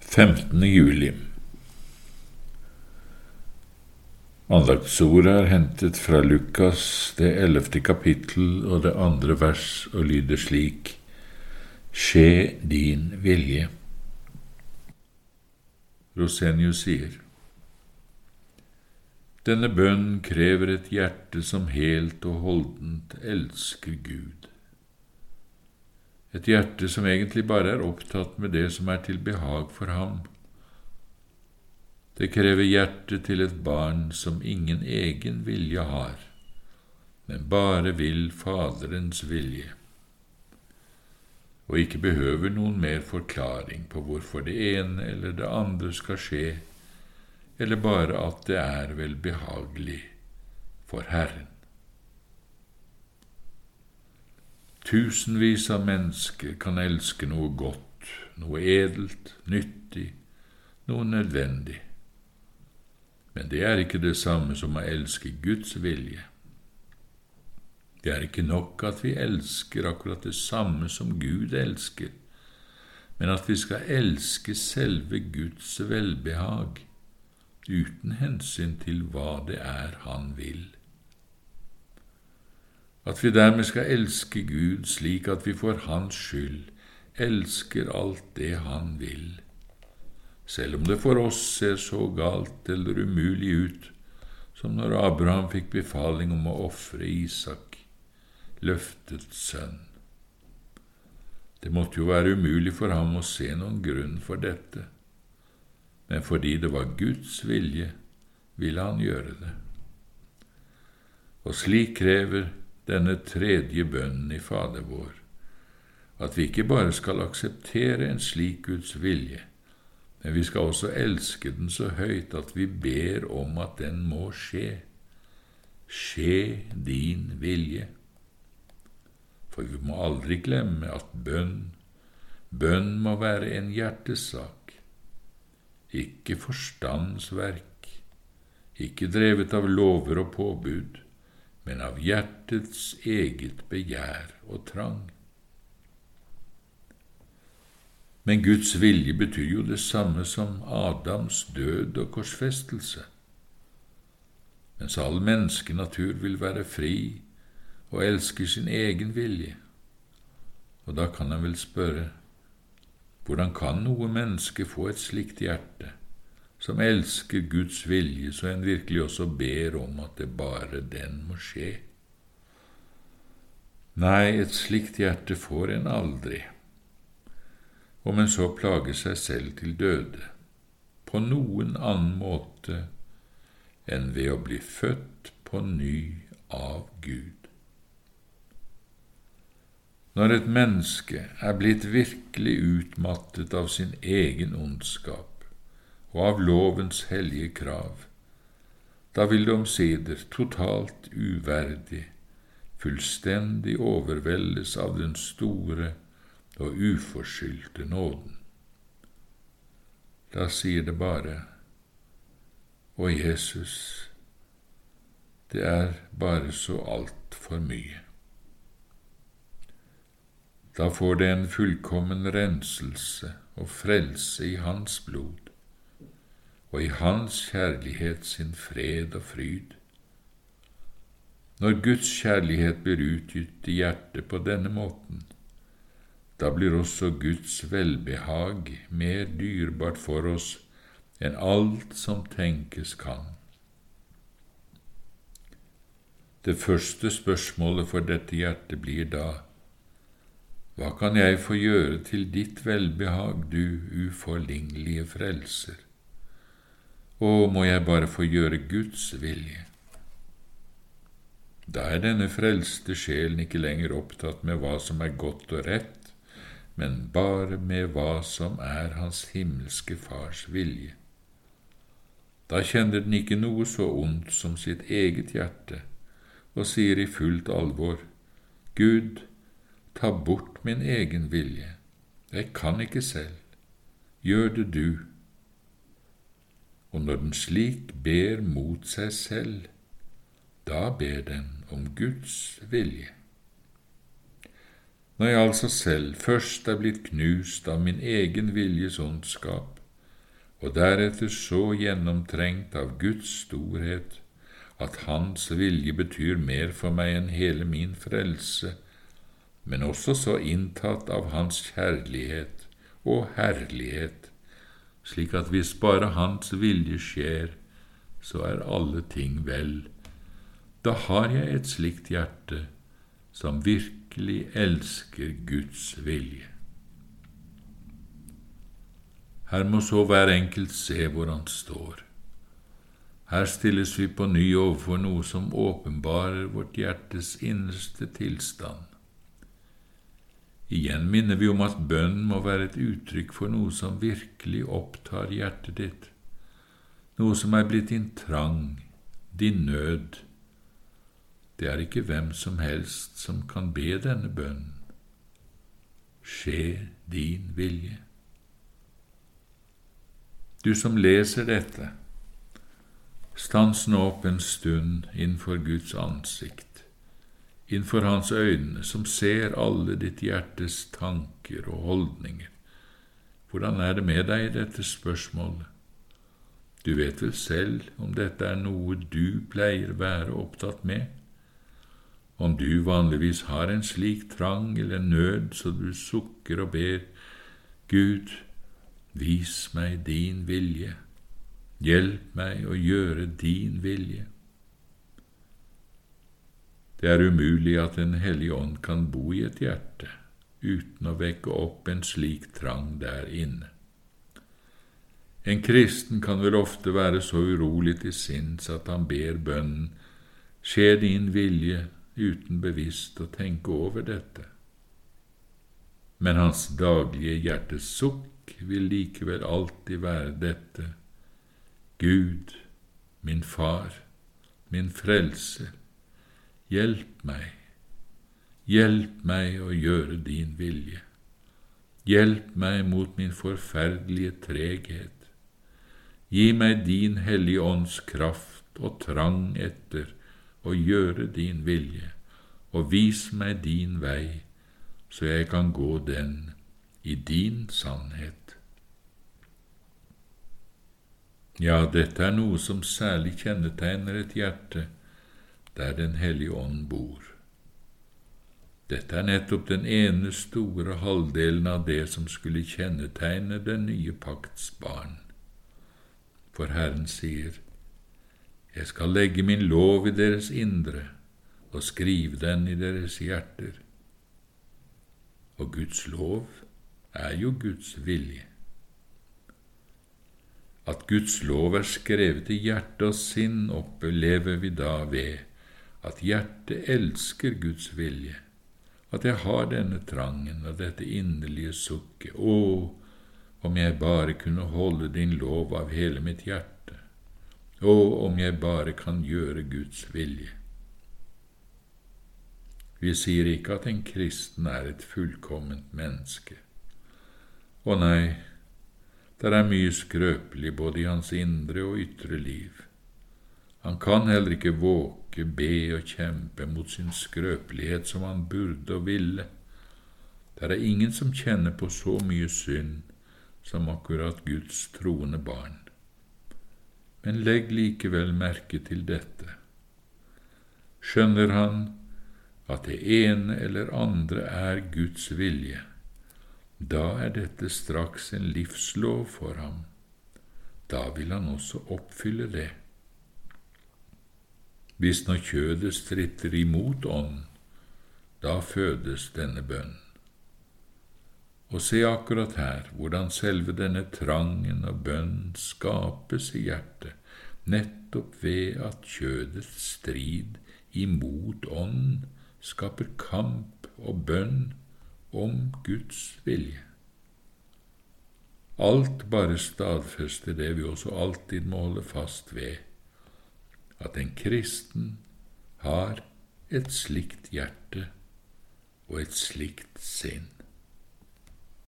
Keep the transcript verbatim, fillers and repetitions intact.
femtende juli. Andaktsordet er hentet fra Lukas, det ellevte kapittel og det andre vers, og lyder slik: Skje din vilje. Rosenius sier: Denne bønn krever et hjerte som helt og holdent elsker Gud. Et hjerte som egentlig bare er opptatt med det som er til behag for ham. Det krever hjertet til et barn som ingen egen vilje har, men bare vil Faderens vilje, og ikke behøver noen mer forklaring på hvorfor det ene eller det andre skal skje, eller bare at det er vel behagelig for Herren. Tusenvis av mennesker kan elske noe godt, noe edelt, nyttig, noe nødvendig. Men det er ikke det samme som å elske Guds vilje. Det er ikke nok at vi elsker akkurat det samme som Gud elsker, men at vi skal elske selve Guds velbehag, uten hensyn til hva det er han vil. At vi dermed skal elske Gud slik at vi for hans skyld elsker alt det han vil, selv om det for oss ser så galt eller umulig ut, som når Abraham fikk befaling om å ofre Isak, løftets sønn. Det måtte jo være umulig for ham å se noen grunn for dette, men fordi det var Guds vilje, ville han gjøre det. Og slik krever denne tredje bønnen i Fader vår, at vi ikke bare skal akseptere en slik Guds vilje, men vi skal også elske den så høyt at vi ber om at den må skje. Skje din vilje. For vi må aldri glemme at bønn, bønn må være en hjertesak, ikke forstandsverk, ikke drevet av lover og påbud, men av hjertets eget begjær og trang. Men Guds vilje betyr jo det samme som Adams død og korsfestelse. Mens all menneskenatur vil være fri og elsker sin egen vilje. Og da kan han vel spørre, hvordan kan noe menneske få et slikt hjerte, som elsker Guds vilje, så en virkelig også ber om at det bare den må skje? Nei, et slikt hjerte får en aldri, om en så plager seg selv til døde, på noen annen måte enn ved å bli født på ny av Gud. Når et menneske er blitt virkelig utmattet av sin egen ondskap, og av lovens hellige krav, da vil det omsider totalt uverdig, fullstendig overveldes av den store og uforskyldte nåden. Da sier det bare: Å Jesus, det er bare så alt for mye. Da får det en fullkommen renselse og frelse i hans blod, og i hans kjærlighet sin fred og fryd. Når Guds kjærlighet blir utgitt i hjertet på denne måten, da blir også Guds velbehag mer dyrebart for oss enn alt som tenkes kan. Det første spørsmålet for dette hjertet blir da: Hva kan jeg få gjøre til ditt velbehag, du uforlignelige frelser? Og må jeg bare få gjøre Guds vilje? Da er denne frelste sjelen ikke lenger opptatt med hva som er godt og rett, men bare med hva som er hans himmelske Fars vilje. Da kjenner den ikke noe så ondt som sitt eget hjerte, og sier i fullt alvor: Gud, ta bort min egen vilje. Jeg kan ikke selv. Gjør det du. Og når den slik ber mot seg selv, da ber den om Guds vilje. Når jeg altså selv først er blitt knust av min egen viljes ondskap, og deretter så gjennomtrengt av Guds storhet, at hans vilje betyr mer for meg enn hele min frelse, men også så inntatt av hans kjærlighet og herlighet, slik at hvis bare hans vilje skjer, så er alle ting vel. Da har jeg et slikt hjerte som virkelig elsker Guds vilje. Her må så hver enkelt se hvor han står. Her stilles vi på ny overfor noe som åpenbarer vårt hjertes innerste tilstand. Igjen minner vi om at bønn må være et uttrykk for noe som virkelig opptar hjertet ditt, noe som er blitt din trang, din nød. Det er ikke hvem som helst som kan be denne bønnen. Skje din vilje. Du som leser dette, stans nå opp en stund innfor Guds ansikt, innfor hans øyne som ser alle ditt hjertes tanker og holdninger. Hvordan er det med deg i dette spørsmålet? Du vet vel selv om dette er noe du pleier være opptatt med? Om du vanligvis har en slik trang eller nød så du sukker og ber, Gud, vis meg din vilje, hjelp meg å gjøre din vilje. Det er umulig at Den hellige ånd kan bo i et hjerte uten å vekke opp en slik trang der inne. En kristen kan vel ofte være så urolig til sinns at han ber bønnen, skje din vilje, uten bevisst å tenke over dette. Men hans daglige hjertes sukk vil likevel alltid være dette: Gud, min far, min frelser, hjelp meg, hjelp meg å gjøre din vilje. Hjelp meg mot min forferdelige treghet. Gi meg din hellige ånds kraft og trang etter å gjøre din vilje, og vis meg din vei, så jeg kan gå den i din sannhet. Ja, dette er noe som særlig kjennetegner et hjerte der Den hellige ånd bor. Dette er nettopp den ene store halvdelen av det som skulle kjennetegne den nye pakts barn. For Herren sier, jeg skal legge min lov i deres indre og skrive den i deres hjerter. Og Guds lov er jo Guds vilje. At Guds lov er skrevet i hjerte og sinn, opplever vi da ved at hjertet elsker Guds vilje, at jeg har denne trangen og dette inderlige sukket. Å, om jeg bare kunne holde din lov av hele mitt hjerte. Å, om jeg bare kan gjøre Guds vilje. Vi sier ikke at en kristen er et fullkomment menneske. Å nei, der er mye skrøpelig både i hans indre og ytre liv. Han kan heller ikke våke, be og kjempe mot sin skrøpelighet som han burde og ville. Der er ingen som kjenner på så mye synd som akkurat Guds troende barn. Men legg likevel merke til dette. Skjønner han at det ene eller andre er Guds vilje, da er dette straks en livslov for ham. Da vil han også oppfylle det. Hvis når kjødet stritter imot ånd, da fødes denne bønn. Og se akkurat her hvordan selve denne trangen og bønn skapes i hjertet, nettopp ved at kjødets strid imot ånd skaper kamp og bønn om Guds vilje. Alt bare stadfester det vi også alltid må holde fast ved, at en kristen har et slikt hjerte og et slikt sinn.